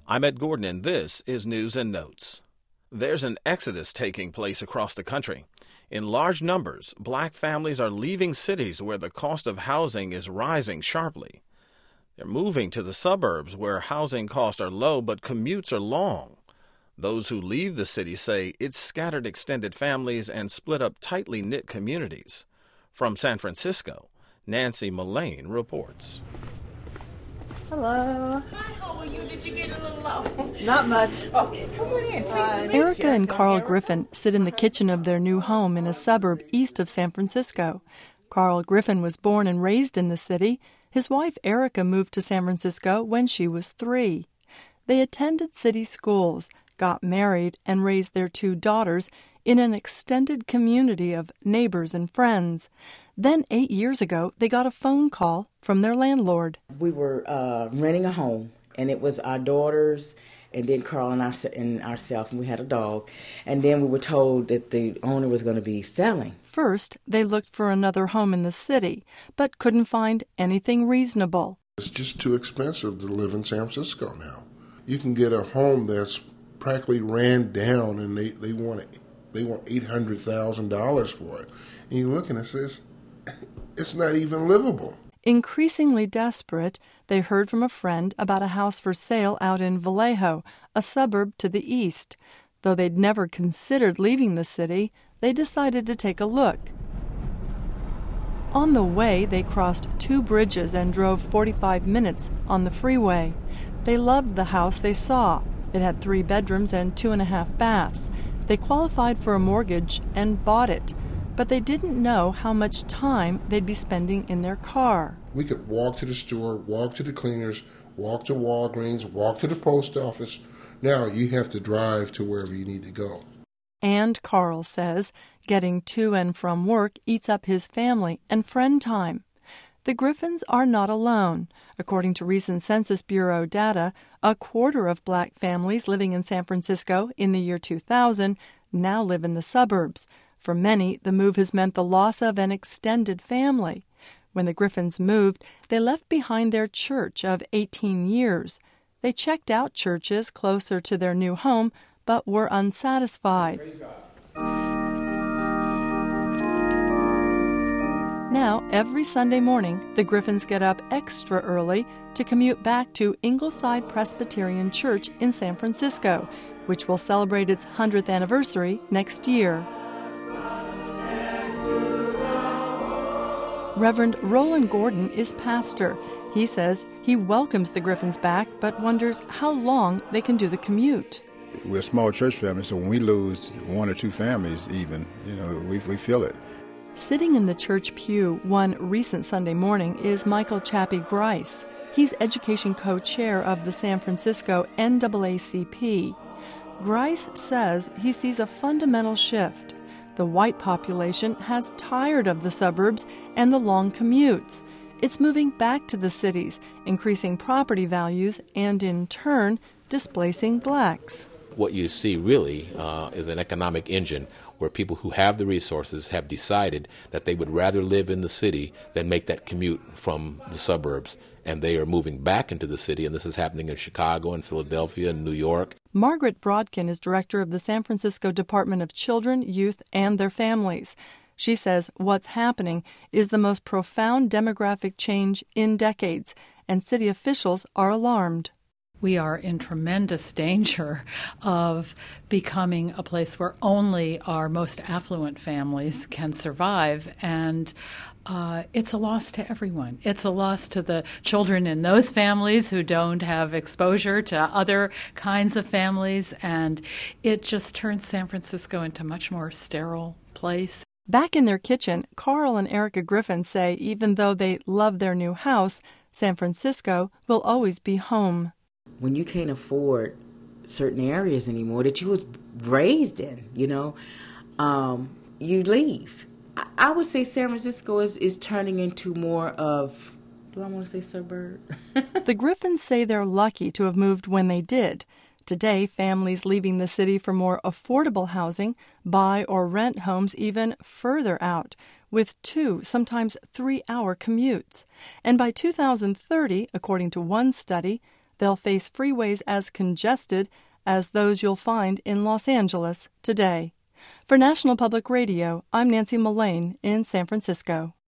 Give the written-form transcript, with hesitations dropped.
I'm Ed Gordon, and this is News and Notes. There's an exodus taking place across the country. In large numbers, black families are leaving cities where the cost of housing is rising sharply. They're moving to the suburbs where housing costs are low but commutes are long. Those who leave the city say it's scattered extended families and split up tightly knit communities. From San Francisco, Nancy Mullane reports. Hello. Hi, how are you? Did you get a little low? Not much. Okay, come on in. Please. Erica and Carl Griffin sit in the kitchen of their new home in a suburb east of San Francisco. Carl Griffin was born and raised in the city. His wife Erica moved to San Francisco when she was 3. They attended city schools, got married, and raised their 2 daughters in an extended community of neighbors and friends. Then 8 years ago, they got a phone call from their landlord. We were renting a home, and it was our daughters, and then Carl and ourselves, and we had a dog. And then we were told that the owner was going to be selling. First, they looked for another home in the city, but couldn't find anything reasonable. It's just too expensive to live in San Francisco now. You can get a home that's practically ran down, and they want $800,000 for it. And you look and it says, it's not even livable. Increasingly desperate, they heard from a friend about a house for sale out in Vallejo, a suburb to the east. Though they'd never considered leaving the city, they decided to take a look. On the way, they crossed 2 bridges and drove 45 minutes on the freeway. They loved the house they saw. It had 3 bedrooms and 2.5 baths. They qualified for a mortgage and bought it, but they didn't know how much time they'd be spending in their car. We could walk to the store, walk to the cleaners, walk to Walgreens, walk to the post office. Now you have to drive to wherever you need to go. And Carl says getting to and from work eats up his family and friend time. The Griffins are not alone. According to recent Census Bureau data, a quarter of black families living in San Francisco in the year 2000 now live in the suburbs. For many, the move has meant the loss of an extended family. When the Griffins moved, they left behind their church of 18 years. They checked out churches closer to their new home, but were unsatisfied. Now, every Sunday morning, the Griffins get up extra early to commute back to Ingleside Presbyterian Church in San Francisco, which will celebrate its 100th anniversary next year. Reverend Roland Gordon is pastor. He says he welcomes the Griffins back, but wonders how long they can do the commute. We're a small church family, so when we lose 1 or 2 families even, we feel it. Sitting in the church pew one recent Sunday morning is Michael Chappie Grice. He's education co-chair of the San Francisco NAACP. Grice says he sees a fundamental shift. The white population has tired of the suburbs and the long commutes. It's moving back to the cities, increasing property values and, in turn, displacing blacks. What you see really is an economic engine where people who have the resources have decided that they would rather live in the city than make that commute from the suburbs. And they are moving back into the city, and this is happening in Chicago and Philadelphia and New York. Margaret Brodkin is director of the San Francisco Department of Children, Youth, and Their Families. She says what's happening is the most profound demographic change in decades, and city officials are alarmed. We are in tremendous danger of becoming a place where only our most affluent families can survive, and it's a loss to everyone. It's a loss to the children in those families who don't have exposure to other kinds of families, and it just turns San Francisco into a much more sterile place. Back in their kitchen, Carl and Erica Griffin say even though they love their new house, San Francisco will always be home. When you can't afford certain areas anymore that you was raised in, you leave. I would say San Francisco is turning into more of, do I want to say suburb? The Griffins say they're lucky to have moved when they did. Today, families leaving the city for more affordable housing buy or rent homes even further out, with 2, sometimes 3-hour commutes. And by 2030, according to one study, they'll face freeways as congested as those you'll find in Los Angeles today. For National Public Radio, I'm Nancy Mullane in San Francisco.